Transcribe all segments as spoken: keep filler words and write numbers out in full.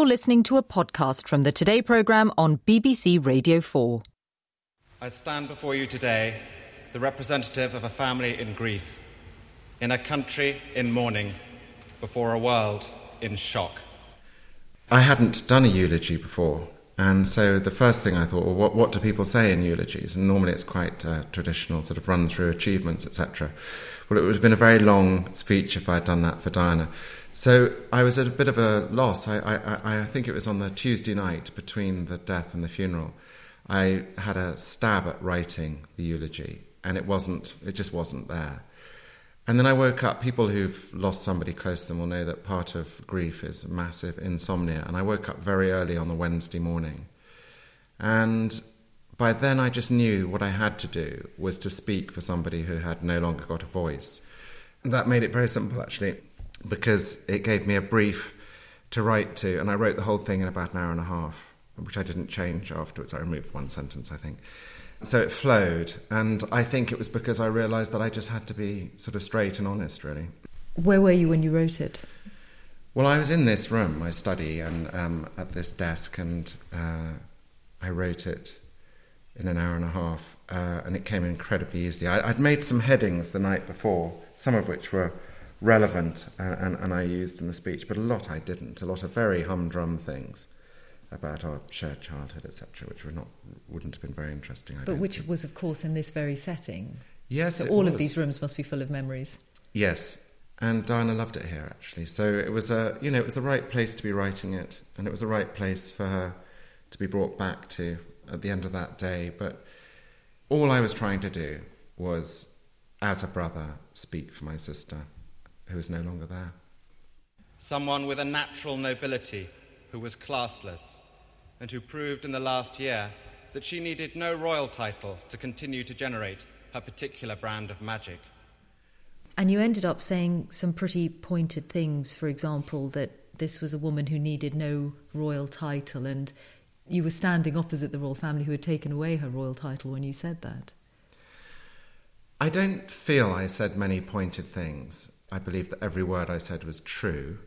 You're listening to a podcast from the Today programme on B B C Radio four. I stand before you today, the representative of a family in grief, in a country in mourning, before a world in shock. I hadn't done a eulogy before, and so the first thing I thought, well, what, what do people say in eulogies? And normally it's quite uh, traditional, sort of run through achievements, et cetera. Well, it would have been a very long speech if I'd done that for Diana. So I was at a bit of a loss. I, I, I think it was on the Tuesday night between the death and the funeral. I had a stab at writing the eulogy, and it wasn't, it just wasn't there. And then I woke up. People who've lost somebody close to them will know that part of grief is massive insomnia. And I woke up very early on the Wednesday morning. And by then I just knew what I had to do was to speak for somebody who had no longer got a voice. And that made it very simple, actually, because it gave me a brief to write to. And I wrote the whole thing in about an hour and a half, which I didn't change afterwards. I removed one sentence, I think. So it flowed, and I think it was because I realised that I just had to be sort of straight and honest, really. Where were you when you wrote it? Well, I was in this room, my study, and um, at this desk, and uh, I wrote it in an hour and a half, uh, and it came incredibly easily. I, I'd made some headings the night before, some of which were relevant, uh, and, and I used in the speech, but a lot I didn't, a lot of very humdrum things about our shared childhood, et cetera, which were not wouldn't have been very interesting. I but which think. was, of course, in this very setting. Yes, so it all was. of these rooms must be full of memories. Yes, and Diana loved it here, actually. So it was a, you know, it was the right place to be writing it, and it was the right place for her to be brought back to at the end of that day. But all I was trying to do was, as a brother, speak for my sister, who is no longer there. Someone with a natural nobility who was classless, and who proved in the last year that she needed no royal title to continue to generate her particular brand of magic. And you ended up saying some pretty pointed things, for example, that this was a woman who needed no royal title, and you were standing opposite the royal family who had taken away her royal title when you said that. I don't feel I said many pointed things. I believe that every word I said was true,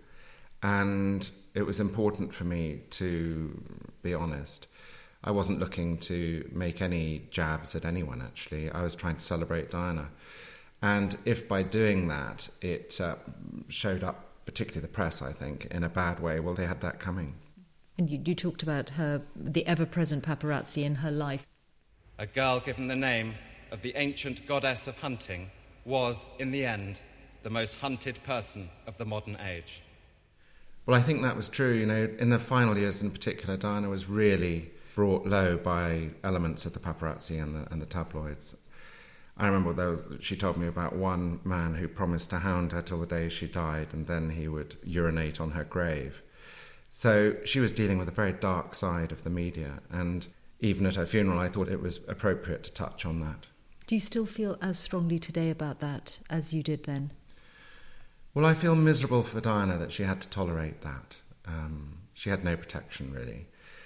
and it was important for me to be honest. I wasn't looking to make any jabs at anyone, actually. I was trying to celebrate Diana. And if by doing that it uh, showed up, particularly the press, I think, in a bad way, well, they had that coming. And you, you talked about her, the ever-present paparazzi in her life. A girl given the name of the ancient goddess of hunting was, in the end, the most hunted person of the modern age. Well, I think that was true. You know, in the final years in particular, Diana was really brought low by elements of the paparazzi and the, and the tabloids. I remember there was, she told me about one man who promised to hound her till the day she died, and then he would urinate on her grave. So she was dealing with a very dark side of the media, and even at her funeral I thought it was appropriate to touch on that. Do you still feel as strongly today about that as you did then? Well, I feel miserable for Diana that she had to tolerate that. Um, she had no protection, really.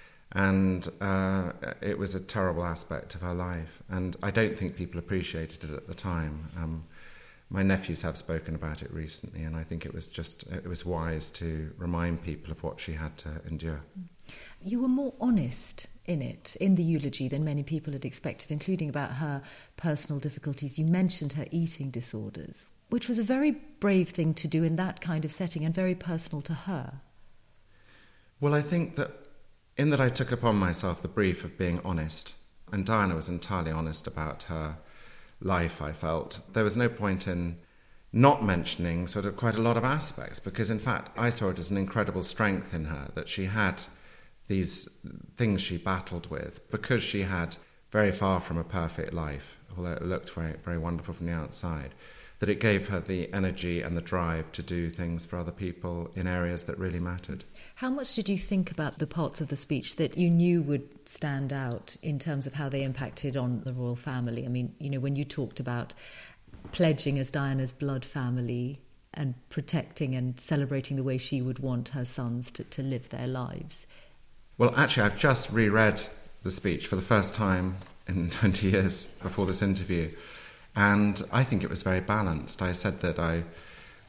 And uh, it was a terrible aspect of her life. And I don't think people appreciated it at the time. Um, my nephews have spoken about it recently, and I think it was just, it was wise to remind people of what she had to endure. You were more honest in it, in the eulogy, than many people had expected, including about her personal difficulties. You mentioned her eating disorders, which was a very brave thing to do in that kind of setting and very personal to her. Well, I think that in that I took upon myself the brief of being honest, and Diana was entirely honest about her life, I felt. There was no point in not mentioning sort of quite a lot of aspects, because in fact I saw it as an incredible strength in her that she had these things she battled with, because she had very far from a perfect life, although it looked very, very wonderful from the outside, that it gave her the energy and the drive to do things for other people in areas that really mattered. How much did you think about the parts of the speech that you knew would stand out in terms of how they impacted on the royal family? I mean, you know, when you talked about pledging as Diana's blood family and protecting and celebrating the way she would want her sons to, to live their lives. Well, actually, I've just reread the speech for the first time in twenty years before this interview, and I think it was very balanced. I said that I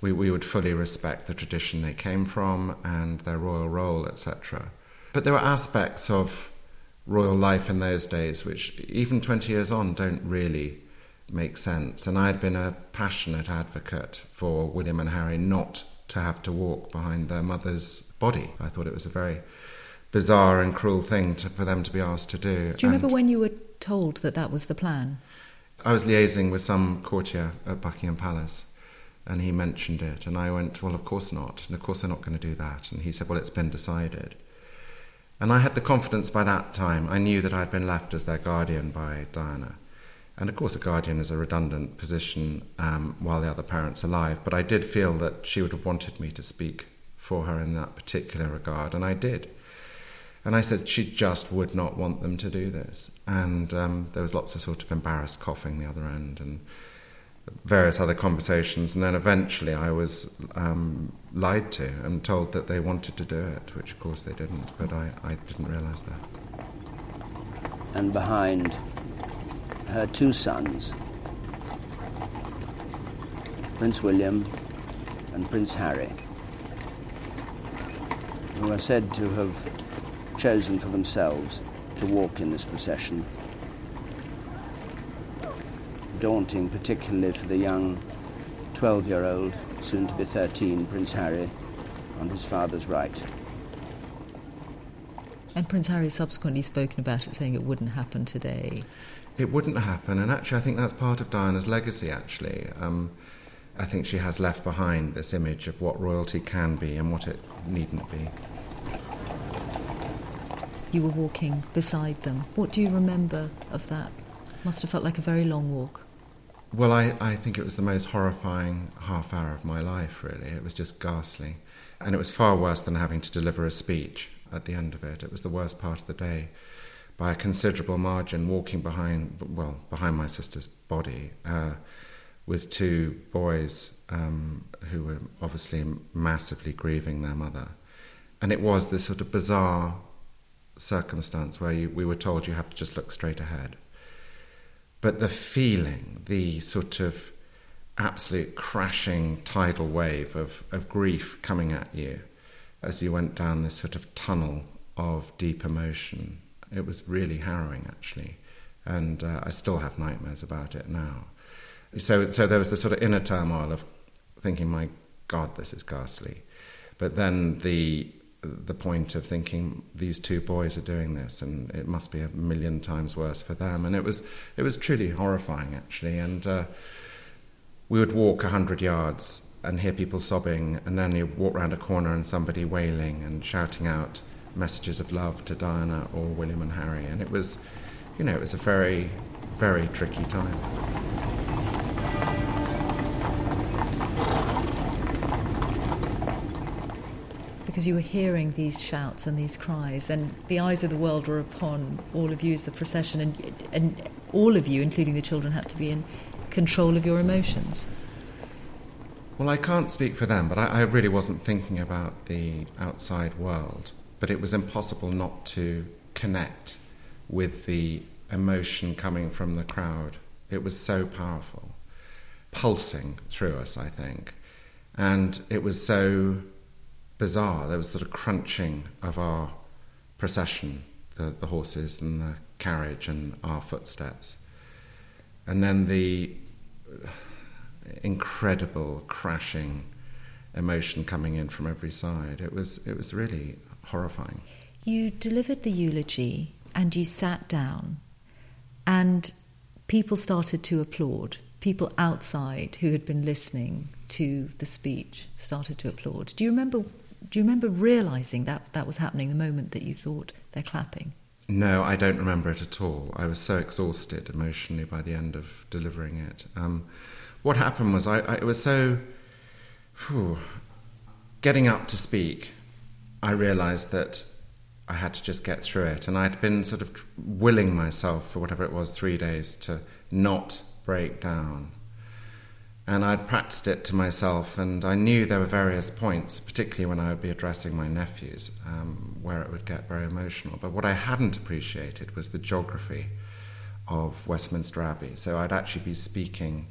we, we would fully respect the tradition they came from and their royal role, et cetera. But there were aspects of royal life in those days which, even twenty years on, don't really make sense. And I had been a passionate advocate for William and Harry not to have to walk behind their mother's body. I thought it was a very bizarre and cruel thing to, for them to be asked to do. Do you remember when you were told that that was the plan? I was liaising with some courtier at Buckingham Palace, and he mentioned it, and I went, well, of course not, and of course they're not going to do that. And he said, well, it's been decided. And I had the confidence by that time. I knew that I'd been left as their guardian by Diana. And of course a guardian is a redundant position um, while the other parent's alive, but I did feel that she would have wanted me to speak for her in that particular regard, and I did. And I said she just would not want them to do this. And um, there was lots of sort of embarrassed coughing the other end and various other conversations. And then eventually I was um, lied to and told that they wanted to do it, which of course they didn't, but I, I didn't realise that. And behind her two sons, Prince William and Prince Harry, who are said to have chosen for themselves to walk in this procession. Daunting, particularly for the young twelve-year-old, soon to be thirteen, Prince Harry, on his father's right. And Prince Harry's subsequently spoken about it, saying it wouldn't happen today. It wouldn't happen, and actually I think that's part of Diana's legacy, actually. Um, I think she has left behind this image of what royalty can be and what it needn't be. You were walking beside them. What do you remember of that? Must have felt like a very long walk. Well, I, I think it was the most horrifying half hour of my life, really. It was just ghastly. And it was far worse than having to deliver a speech at the end of it. It was the worst part of the day. By a considerable margin, walking behind, well, behind my sister's body, uh, with two boys um, who were obviously massively grieving their mother. And it was this sort of bizarre circumstance where you, we were told you have to just look straight ahead. But the feeling, the sort of absolute crashing tidal wave of, of grief coming at you as you went down this sort of tunnel of deep emotion, it was really harrowing, actually. And uh, I still have nightmares about it now. So, so there was this sort of inner turmoil of thinking, my God, this is ghastly. But then the the point of thinking, these two boys are doing this, and it must be a million times worse for them. And it was it was truly horrifying, actually. And uh, we would walk a hundred yards and hear people sobbing, and then you walk round a corner and somebody wailing and shouting out messages of love to Diana or William and Harry. And it was, you know, it was a very, very tricky time. Because you were hearing these shouts and these cries, and the eyes of the world were upon all of you as the procession, and, and all of you, including the children, had to be in control of your emotions. Well, I can't speak for them, but I, I really wasn't thinking about the outside world. But it was impossible not to connect with the emotion coming from the crowd. It was so powerful, pulsing through us, I think. And it was so bizarre. There was sort of crunching of our procession, the, the horses and the carriage and our footsteps. And then the incredible crashing emotion coming in from every side. It was it was really horrifying. You delivered the eulogy and you sat down and people started to applaud. People outside who had been listening to the speech started to applaud. Do you remember do you remember realising that that was happening the moment that you thought they're clapping? No, I don't remember it at all. I was so exhausted emotionally by the end of delivering it. Um, what happened was I, I it was so... Whew, getting up to speak, I realised that I had to just get through it. And I'd been sort of willing myself for whatever it was, three days, to not break down. And I'd practiced it to myself, and I knew there were various points, particularly when I would be addressing my nephews, um, where it would get very emotional. But what I hadn't appreciated was the geography of Westminster Abbey. So I'd actually be speaking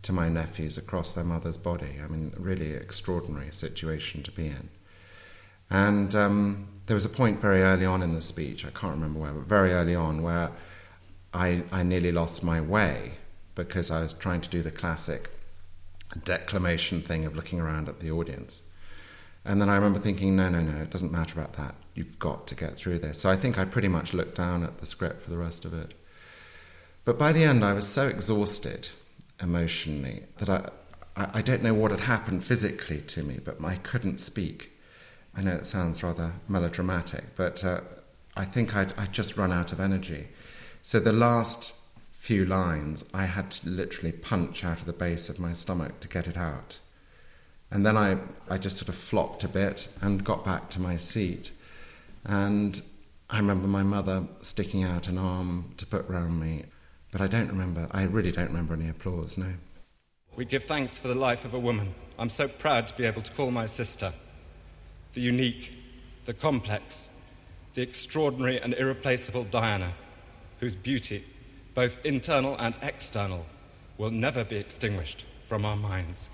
to my nephews across their mother's body. I mean, really extraordinary situation to be in. And um, there was a point very early on in the speech, I can't remember where, but very early on, where I, I nearly lost my way because I was trying to do the classic declamation thing of looking around at the audience. And then I remember thinking, no, no, no, it doesn't matter about that. You've got to get through this. So I think I pretty much looked down at the script for the rest of it. But by the end, I was so exhausted emotionally that I, I, I don't know what had happened physically to me, but I couldn't speak. I know it sounds rather melodramatic, but uh, I think I'd, I'd just run out of energy. So the last few lines, I had to literally punch out of the base of my stomach to get it out. And then I, I just sort of flopped a bit and got back to my seat. And I remember my mother sticking out an arm to put round me. But I don't remember, I really don't remember any applause, no. We give thanks for the life of a woman. I'm so proud to be able to call my sister. The unique, the complex, the extraordinary and irreplaceable Diana, whose beauty, both internal and external, will never be extinguished from our minds.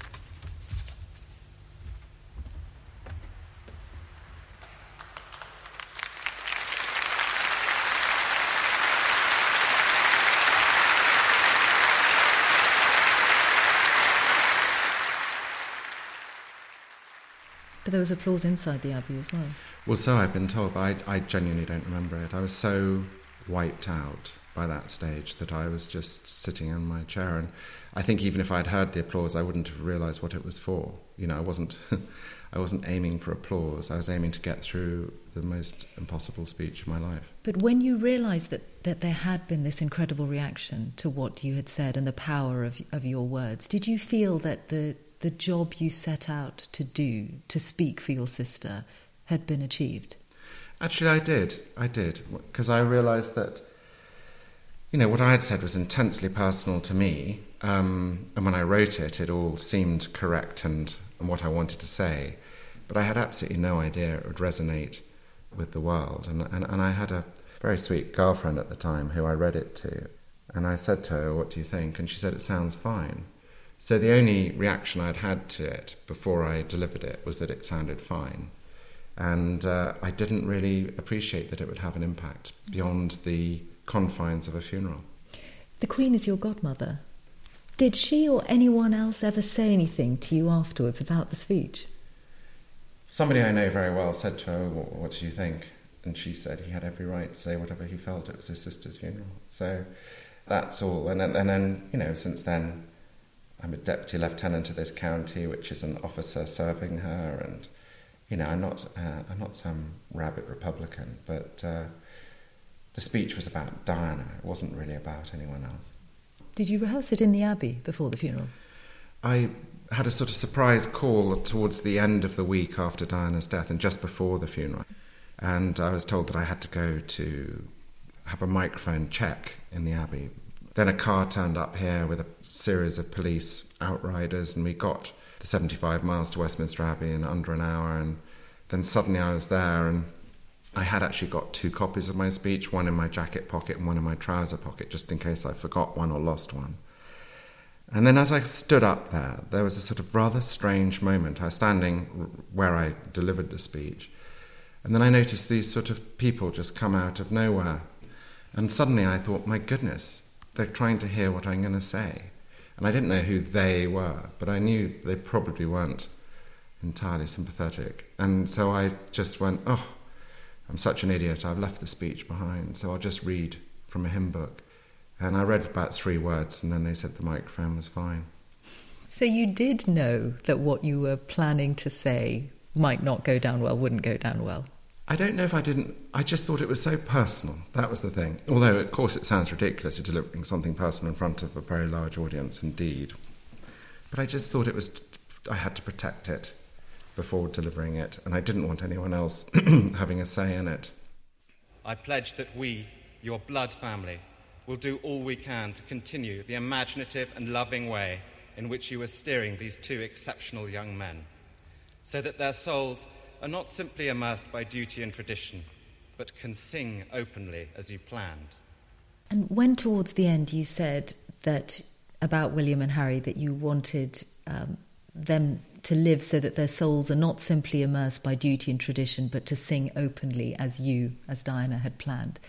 But there was applause inside the Abbey as well. Well, so I've been told, but I, I genuinely don't remember it. I was so wiped out by that stage that I was just sitting in my chair. And I think even if I'd heard the applause, I wouldn't have realised what it was for. You know, I wasn't, I wasn't aiming for applause. I was aiming to get through the most impossible speech of my life. But when you realised that, that there had been this incredible reaction to what you had said and the power of, of your words, did you feel that the the job you set out to do, to speak for your sister, had been achieved? Actually, I did. I did. Because I realised that, you know, what I had said was intensely personal to me. Um, and when I wrote it, it all seemed correct and, and what I wanted to say. But I had absolutely no idea it would resonate with the world. And, and, and I had a very sweet girlfriend at the time who I read it to. And I said to her, "What do you think?" And she said, "It sounds fine." So the only reaction I'd had to it before I delivered it was that it sounded fine. And uh, I didn't really appreciate that it would have an impact beyond the confines of a funeral. The Queen is your godmother. Did she or anyone else ever say anything to you afterwards about the speech? Somebody I know very well said to her, "What do you think?" And she said he had every right to say whatever he felt. It was his sister's funeral. So that's all. And then, and then you know, since then, I'm a deputy lieutenant of this county, which is an officer serving her, and you know, I'm not, uh, I'm not some rabid Republican, but uh, the speech was about Diana. It wasn't really about anyone else. Did you rehearse it in the Abbey before the funeral? I had a sort of surprise call towards the end of the week after Diana's death, and just before the funeral, and I was told that I had to go to have a microphone check in the Abbey. Then a car turned up here with a series of police outriders, and we got the seventy-five miles to Westminster Abbey in under an hour. And then suddenly I was there, and I had actually got two copies of my speech, one in my jacket pocket and one in my trouser pocket, just in case I forgot one or lost one. And then as I stood up there, there was a sort of rather strange moment. I was standing where I delivered the speech, and then I noticed these sort of people just come out of nowhere. And suddenly I thought, my goodness, they're trying to hear what I'm going to say. And I didn't know who they were, but I knew they probably weren't entirely sympathetic. And so I just went, oh, I'm such an idiot, I've left the speech behind, so I'll just read from a hymn book. And I read about three words, and then they said the microphone was fine. So you did know that what you were planning to say might not go down well, wouldn't go down well? I don't know if I didn't. I just thought it was so personal. That was the thing. Although, of course, it sounds ridiculous to delivering something personal in front of a very large audience indeed. But I just thought it was, I had to protect it before delivering it, and I didn't want anyone else having a say in it. I pledge that we, your blood family, will do all we can to continue the imaginative and loving way in which you are steering these two exceptional young men, so that their souls are not simply immersed by duty and tradition, but can sing openly as you planned. And when towards the end you said that about William and Harry that you wanted um, them to live so that their souls are not simply immersed by duty and tradition, but to sing openly as you, as Diana, had planned.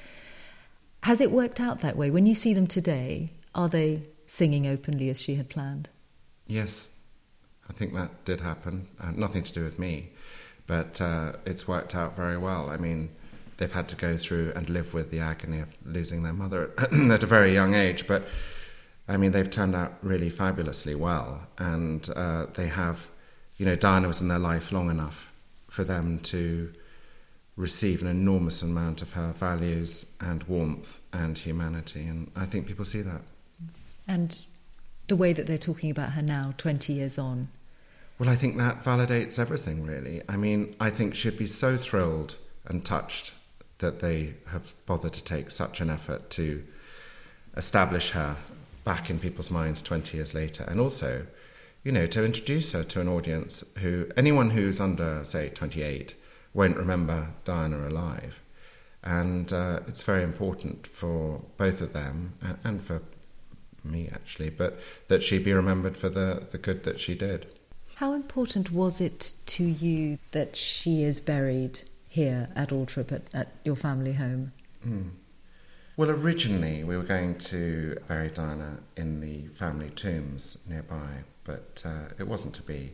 Has it worked out that way? When you see them today, are they singing openly as she had planned? Yes, I think that did happen. Uh, nothing to do with me, but uh, it's worked out very well. I mean, they've had to go through and live with the agony of losing their mother at a very young age, but I mean, they've turned out really fabulously well, and uh, they have, you know, Diana was in their life long enough for them to receive an enormous amount of her values and warmth and humanity, and I think people see that. And the way that they're talking about her now, twenty years on. Well, I think that validates everything, really. I mean, I think she'd be so thrilled and touched that they have bothered to take such an effort to establish her back in people's minds twenty years later, and also, you know, to introduce her to an audience who, anyone who's under, say, twenty-eight, won't remember Diana alive. And uh, it's very important for both of them, and, and for me, actually, but that she be remembered for the, the good that she did. How important was it to you that she is buried here at Althorp, at, at your family home? Mm. Well, originally we were going to bury Diana in the family tombs nearby, but uh, it wasn't to be.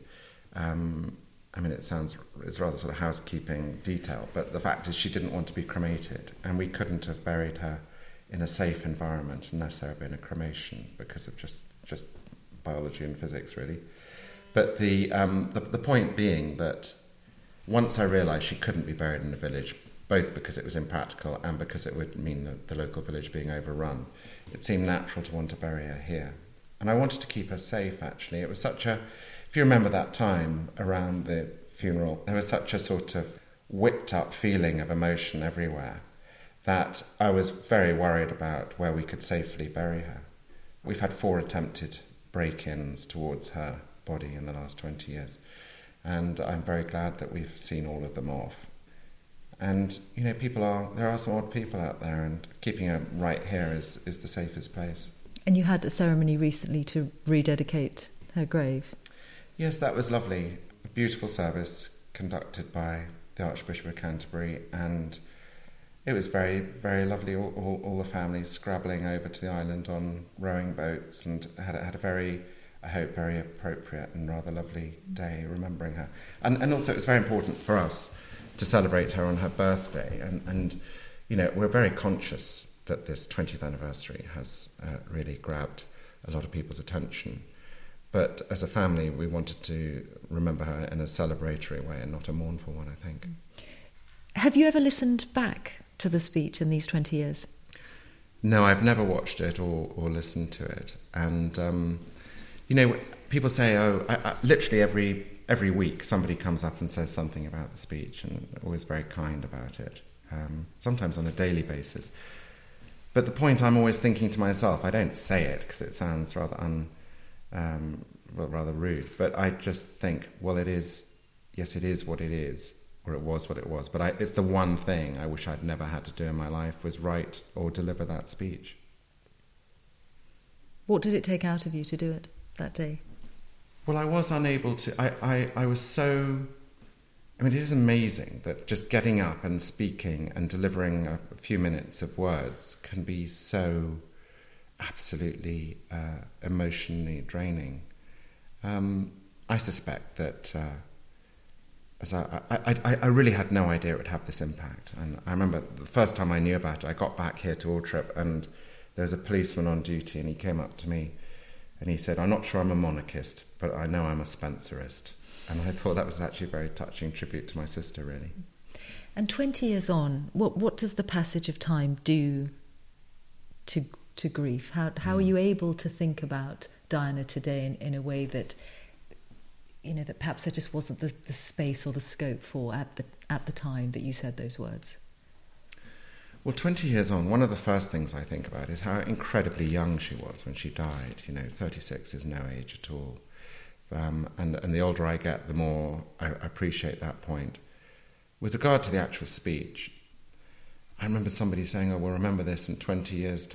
Um, I mean, it sounds, it's rather sort of housekeeping detail, but the fact is she didn't want to be cremated, and we couldn't have buried her in a safe environment unless there had been a cremation, because of just, just biology and physics, really. But the, um, the the point being that once I realised she couldn't be buried in a village, both because it was impractical and because it would mean the, the local village being overrun, it seemed natural to want to bury her here. And I wanted to keep her safe, actually. It was such a... If you remember that time around the funeral, there was such a sort of whipped-up feeling of emotion everywhere that I was very worried about where we could safely bury her. We've had four attempted break-ins towards her body in the last twenty years, and I'm very glad that we've seen all of them off. And, you know, people are, there are some odd people out there, and keeping her right here is, is the safest place. And you had a ceremony recently to rededicate her grave. Yes, that was lovely. A beautiful service conducted by the Archbishop of Canterbury, and it was very, very lovely. All, all, all the families scrabbling over to the island on rowing boats, and had, had a very, I hope, very appropriate and rather lovely day remembering her. And, and also it was very important for us to celebrate her on her birthday. And, and, you know, we're very conscious that this twentieth anniversary has uh, really grabbed a lot of people's attention. But as a family, we wanted to remember her in a celebratory way and not a mournful one, I think. Have you ever listened back to the speech in these twenty years? No, I've never watched it or, or listened to it. And, um, you know, people say, oh, I, I, literally every every week somebody comes up and says something about the speech, and always very kind about it, um, sometimes on a daily basis. But the point I'm always thinking to myself, I don't say it because it sounds rather un, um, well, rather rude, but I just think, well, it is, yes, it is what it is, or it was what it was. But I, it's the one thing I wish I'd never had to do in my life, was write or deliver that speech. What did it take out of you to do it that day? Well, I was unable to. I, I, I was so... I mean, it is amazing that just getting up and speaking and delivering a, a few minutes of words can be so absolutely uh, emotionally draining. Um, I suspect that... Uh, as I, I, I, I really had no idea it would have this impact. And I remember the first time I knew about it, I got back here to Althorp, and there was a policeman on duty, and he came up to me and he said, I'm not sure I'm a monarchist, but I know I'm a Spencerist. And I thought that was actually a very touching tribute to my sister, really. And twenty years on, what what does the passage of time do to to grief? How how mm. are you able to think about Diana today in, in a way that, you know, that perhaps there just wasn't the, the space or the scope for at the at the time that you said those words? Well, twenty years on, one of the first things I think about is how incredibly young she was when she died. You know, thirty-six is no age at all. Um, and, and the older I get, the more I appreciate that point. With regard to the actual speech, I remember somebody saying, oh, we'll remember this in twenty years' time.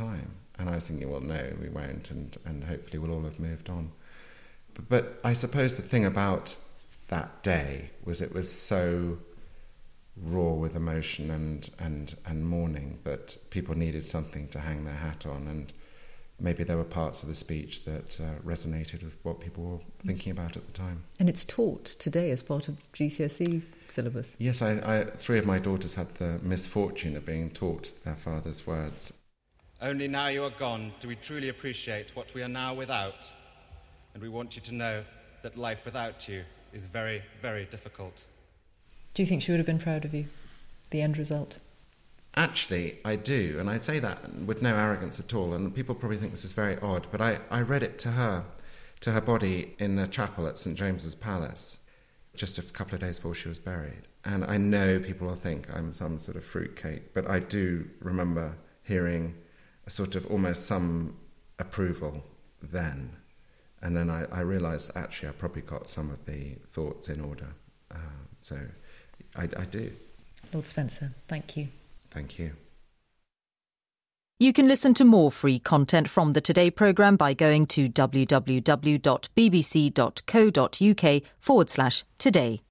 And I was thinking, well, no, we won't, and, and hopefully we'll all have moved on. But, but I suppose the thing about that day was it was so raw with emotion and, and, and mourning that people needed something to hang their hat on, and maybe there were parts of the speech that uh, resonated with what people were thinking about at the time. And it's taught today as part of G C S E syllabus. Yes, I, I, three of my daughters had the misfortune of being taught their father's words. Only now you are gone do we truly appreciate what we are now without, and we want you to know that life without you is very, very difficult. Do you think she would have been proud of you, the end result? Actually, I do, and I say that with no arrogance at all, and people probably think this is very odd, but I, I read it to her, to her body in a chapel at St James's Palace, just a couple of days before she was buried. And I know people will think I'm some sort of fruitcake, but I do remember hearing a sort of almost some approval then. And then I, I realised, actually, I probably got some of the thoughts in order. Uh, so I, I do. Lord Spencer, thank you. Thank you. You can listen to more free content from the Today programme by going to www.bbc.co.uk forward slash today.